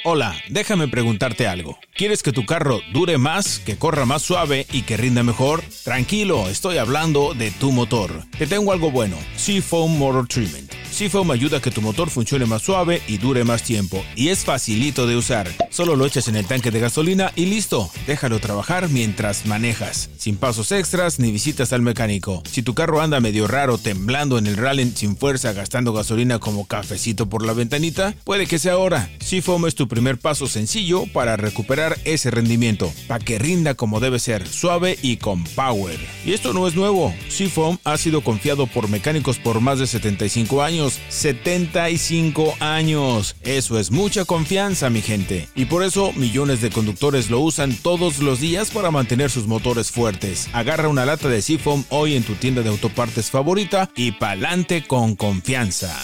Hola, déjame preguntarte algo. ¿Quieres que tu carro dure más, que corra más suave y que rinda mejor? Tranquilo, estoy hablando de tu motor. Te tengo algo bueno, Seafoam Motor Treatment. Seafoam ayuda a que tu motor funcione más suave y dure más tiempo. Y es facilito de usar. Solo lo echas en el tanque de gasolina y listo. Déjalo trabajar mientras manejas. Sin pasos extras ni visitas al mecánico. Si tu carro anda medio raro, temblando en el rally sin fuerza, gastando gasolina como cafecito por la ventanita, puede que sea ahora. Seafoam es tu primer paso sencillo para recuperar ese rendimiento. Para que rinda como debe ser, suave y con power. Y esto no es nuevo. Seafoam ha sido confiado por mecánicos por más de 75 años. 75 años. Eso es mucha confianza, mi gente. Y por eso millones de conductores lo usan todos los días para mantener sus motores fuertes. Agarra una lata de Seafoam hoy en tu tienda de autopartes favorita y pa'lante con confianza.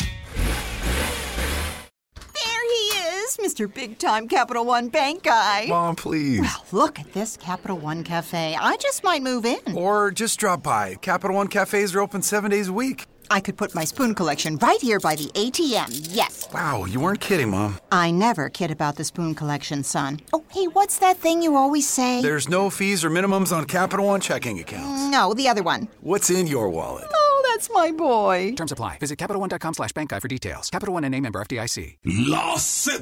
Mr. Big-Time Capital One Bank guy. Mom, please. Well, look at this Capital One Cafe. I just might move in. Or just drop by. Capital One cafes are open 7 days a week. I could put my spoon collection right here by the ATM, yes. Wow, you weren't kidding, Mom. I never kid about the spoon collection, son. Oh, hey, what's that thing you always say? There's no fees or minimums on Capital One checking accounts. No, the other one. What's in your wallet? Oh, that's my boy. Terms apply. Visit CapitalOne.com/bankguide for details. Capital One NA, member FDIC. La Z.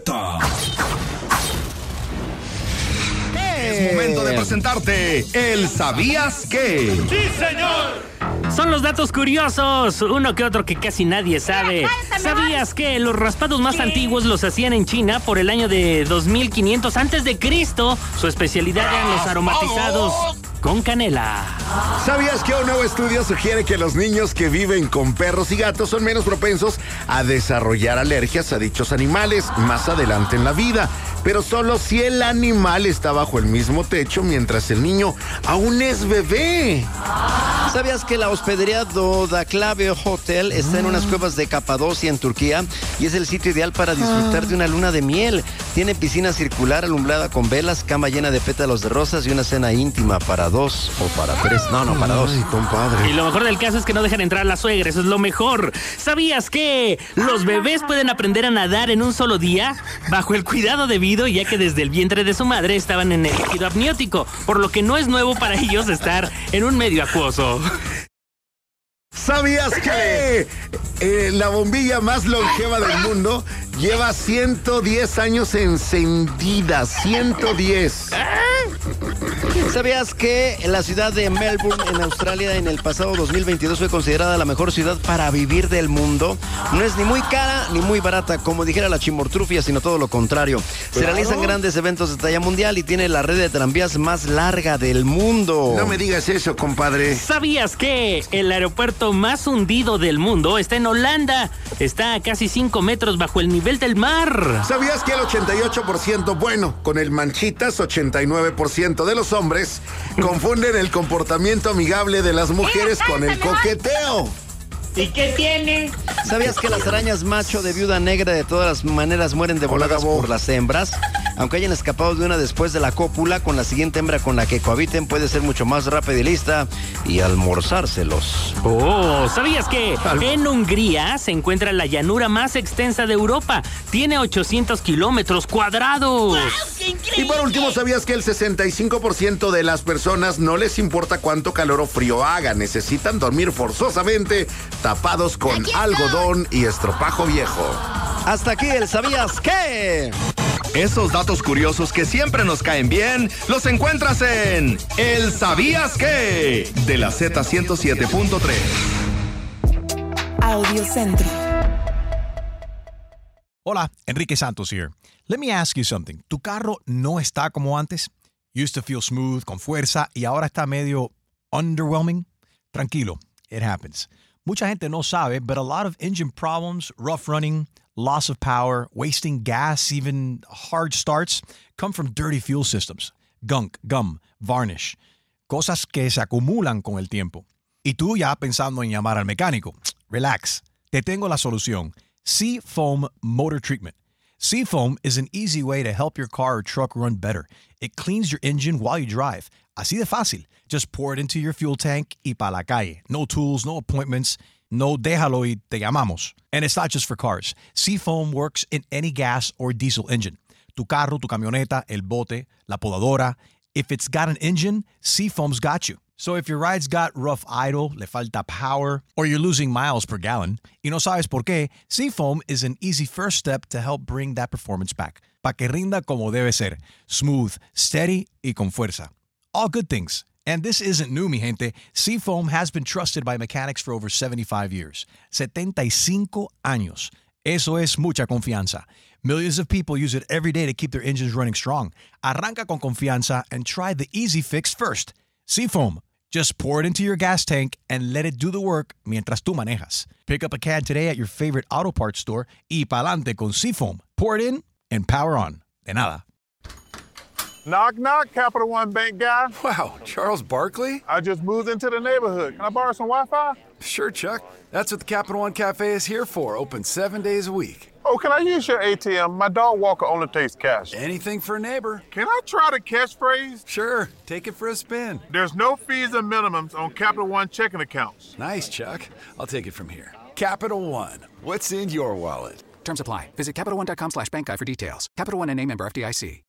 Es momento de presentarte el ¿Sabías qué? ¡Sí, señor! Son los datos curiosos, uno que otro que casi nadie sabe. ¿Sabías que los raspados más antiguos los hacían en China por el año de 2500 antes de Cristo? Su especialidad eran los aromatizados con canela. ¿Sabías que un nuevo estudio sugiere que los niños que viven con perros y gatos son menos propensos a desarrollar alergias a dichos animales más adelante en la vida? Pero solo si el animal está bajo el mismo techo mientras el niño aún es bebé. ¿Sabías que la hospedería Dodaclave Hotel está en unas cuevas de Capadocia en Turquía y es el sitio ideal para disfrutar de una luna de miel? Tiene piscina circular alumbrada con velas, cama llena de pétalos de rosas y una cena íntima para 2 o para 3. No, para 2. Ay, compadre. Y lo mejor del caso es que no dejan entrar a la suegra, eso es lo mejor. ¿Sabías que los bebés pueden aprender a nadar en un solo día? Bajo el cuidado debido, ya que desde el vientre de su madre estaban en el líquido amniótico, por lo que no es nuevo para ellos estar en un medio acuoso. ¿Sabías que la bombilla más longeva del mundo lleva 110 años encendida? 110. ¿Sabías que la ciudad de Melbourne, en Australia, en el pasado 2022 fue considerada la mejor ciudad para vivir del mundo? No es ni muy cara ni muy barata, como dijera la chimortrufia, sino todo lo contrario. Se realizan grandes eventos de talla mundial y tiene la red de tranvías más larga del mundo. No me digas eso, compadre. ¿Sabías que el aeropuerto más hundido del mundo está en Holanda? Está a casi 5 metros bajo el nivel del mar. ¿Sabías que el 88%, bueno, con el manchitas, 89% de los hombres confunden el comportamiento amigable de las mujeres con el coqueteo? ¿Y qué tiene? ¿Sabías que las arañas macho de viuda negra de todas las maneras mueren devoladas por las hembras? Aunque hayan escapado de una después de la cópula, con la siguiente hembra con la que cohabiten puede ser mucho más rápida y lista y almorzárselos. Oh, ¿sabías que en Hungría se encuentra la llanura más extensa de Europa? Tiene 800 kilómetros cuadrados. ¡Wow, qué increíble! Y por último, ¿sabías que el 65% de las personas no les importa cuánto calor o frío haga? Necesitan dormir forzosamente tapados con algodón y estropajo viejo. Hasta aquí el ¿Sabías qué? Esos datos curiosos que siempre nos caen bien, los encuentras en El ¿Sabías qué? De la Z107.3. Audio Centro. Hola, Enrique Santos here. Let me ask you something. ¿Tu carro no está como antes? Used to feel smooth, con fuerza, y ahora está medio underwhelming? Tranquilo, it happens. Mucha gente no sabe, but a lot of engine problems, rough running, loss of power, wasting gas, even hard starts, come from dirty fuel systems. Gunk, gum, varnish. Cosas que se acumulan con el tiempo. Y tú ya pensando en llamar al mecánico. Relax. Te tengo la solución. Seafoam Motor Treatment. Seafoam is an easy way to help your car or truck run better. It cleans your engine while you drive. Así de fácil. Just pour it into your fuel tank y pa' la calle. No tools, no appointments. No déjalo y te llamamos. And it's not just for cars. Seafoam works in any gas or diesel engine. tu carro, tu camioneta, el bote, la podadora. If it's got an engine, Seafoam's got you. So if your ride's got rough idle, le falta power, or you're losing miles per gallon, y no sabes por qué, Seafoam is an easy first step to help bring that performance back. Pa' que rinda como debe ser. Smooth, steady, y con fuerza. All good things. And this isn't new, mi gente. Seafoam has been trusted by mechanics for over 75 years. 75 años. Eso es mucha confianza. Millions of people use it every day to keep their engines running strong. Arranca con confianza and try the easy fix first. Seafoam. Just pour it into your gas tank and let it do the work mientras tú manejas. Pick up a can today at your favorite auto parts store y pa'lante con Seafoam. Pour it in and power on. De nada. Knock, knock, Capital One Bank guy. Wow, Charles Barkley? I just moved into the neighborhood. Can I borrow some Wi-Fi? Sure, Chuck. That's what the Capital One Cafe is here for. Open 7 days a week. Oh, can I use your ATM? My dog Walker only takes cash. Anything for a neighbor. Can I try the catchphrase? Sure, take it for a spin. There's no fees and minimums on Capital One checking accounts. Nice, Chuck. I'll take it from here. Capital One. What's in your wallet? Terms apply. Visit CapitalOne.com/bankguy for details. Capital One NA, member FDIC.